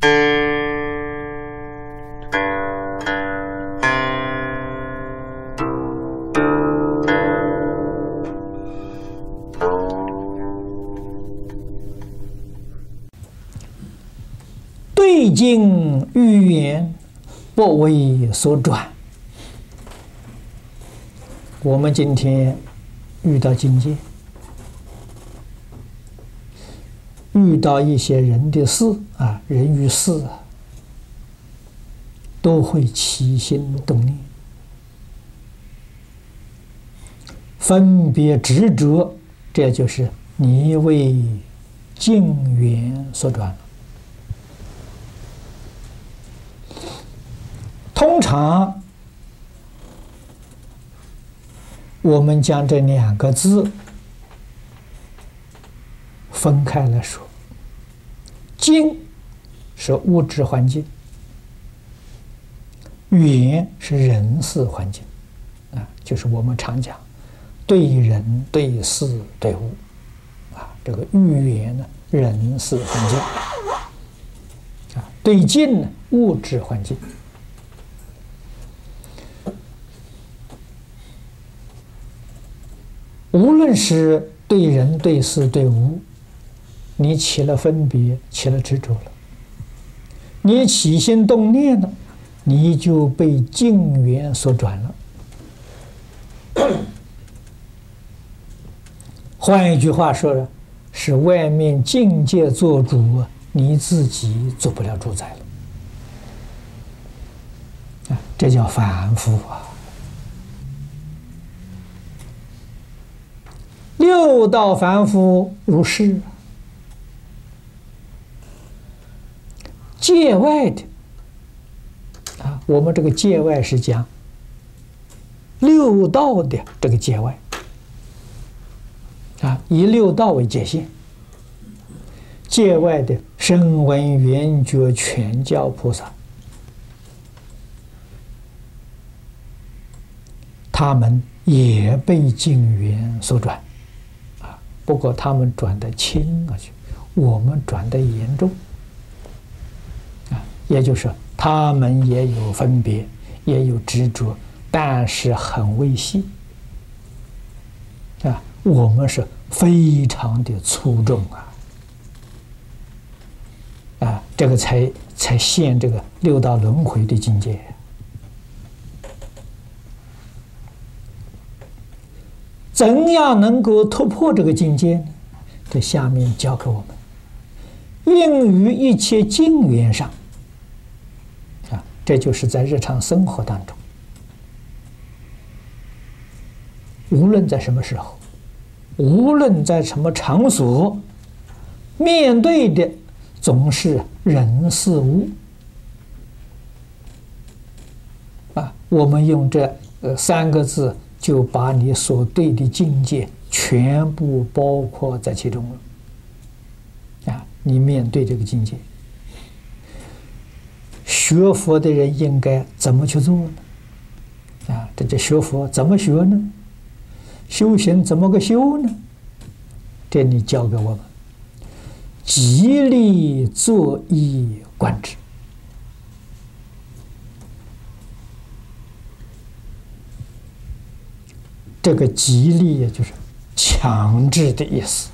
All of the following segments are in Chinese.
对境语言，不为所转。我们今天遇到境界，遇到一些人的事啊，人与事啊，都会起心动念，分别执着，这就是你为境缘所转了。通常我们将这两个字分开来说，境是物质环境，缘是人事环境，啊，就是我们常讲对人、对事、对物，啊，这个遇缘呢，人事环境，啊，对境呢，物质环境。无论是对人、对事、对物，你起了分别，起了执着了，你起心动念了，你就被境缘所转了。换一句话说呢，是外面境界做主，你自己做不了主宰了。这叫凡夫啊。六道凡夫如是，界外的啊，我们这个界外是讲六道的这个界外啊，以六道为界限。界外的声闻缘觉全教菩萨，他们也被境缘所转。不过他们转得轻而去，我们转得严重，啊，也就是说，他们也有分别，也有执着，但是很微细，啊，我们是非常的粗重啊，这个才现这个六道轮回的境界。怎样能够突破这个境界呢？这下面教给我们，应于一切境缘上，啊，这就是在日常生活当中，无论在什么时候，无论在什么场所，面对的总是人事物，啊，我们用这三个字，就把你所对的境界全部包括在其中了。啊，你面对这个境界，学佛的人应该怎么去做呢？啊，这学佛怎么学呢？修行怎么个修呢？这你教给我们，极力作意观之。这个极力也就是强制的意思，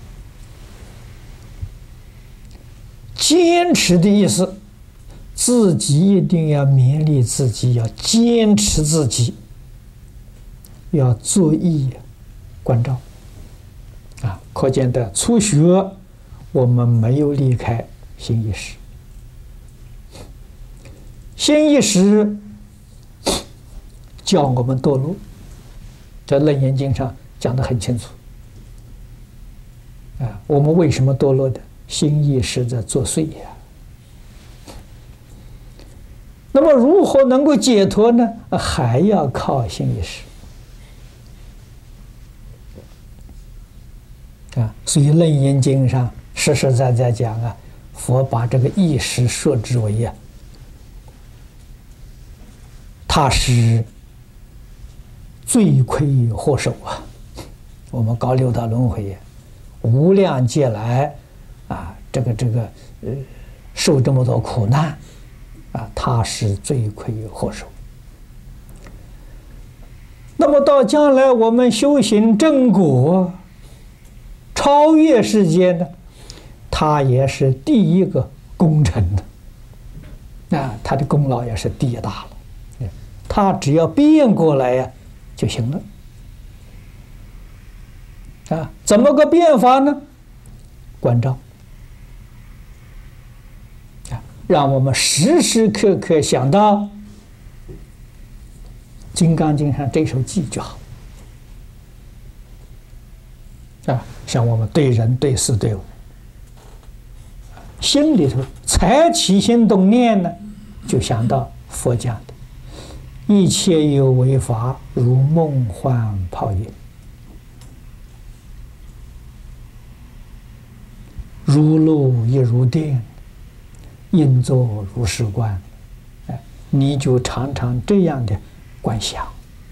坚持的意思，自己一定要勉励自己，要坚持自己，要作意关照啊！可见的初学，我们没有离开心意识，心意识叫我们堕落。在《楞严经》上讲得很清楚，啊，我们为什么堕落的？心意识在作祟呀。那么如何能够解脱呢？还要靠心意识啊。所以《楞严经》上实实在在讲啊，佛把这个意识设置为它是罪魁祸首啊！我们搞六道轮回，无量劫来啊， 受这么多苦难他是罪魁祸首。那么到将来我们修行正果，超越世界呢，他也是第一个功臣的，他的功劳也是第一大了。他只要变过来就行了。怎么个变法呢？关照，让我们时时刻刻想到《金刚经》上这首偈就好。像我们对人对事对物，心里头才起心动念呢，就想到佛讲的一切有为法，如梦幻泡影，如露亦如电，应作如是观。你就常常这样的观想，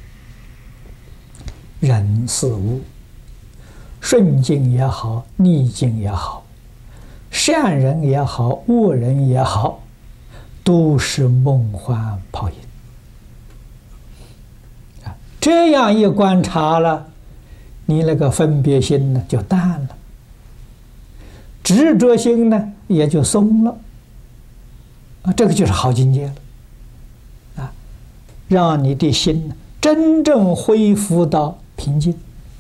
人事物，顺境也好，逆境也好，善人也好，恶人也好，都是梦幻泡影。这样一观察了，你那个分别心呢就淡了，执着心呢也就松了。这个就是好境界了。让你的心真正恢复到平静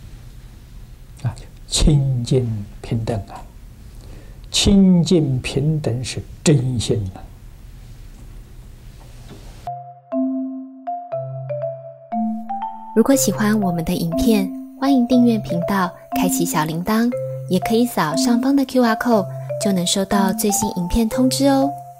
清净平等清净平等是真心如果喜欢我们的影片，欢迎订阅频道，开启小铃铛，也可以扫上方的 QR code，就能收到最新影片通知哦。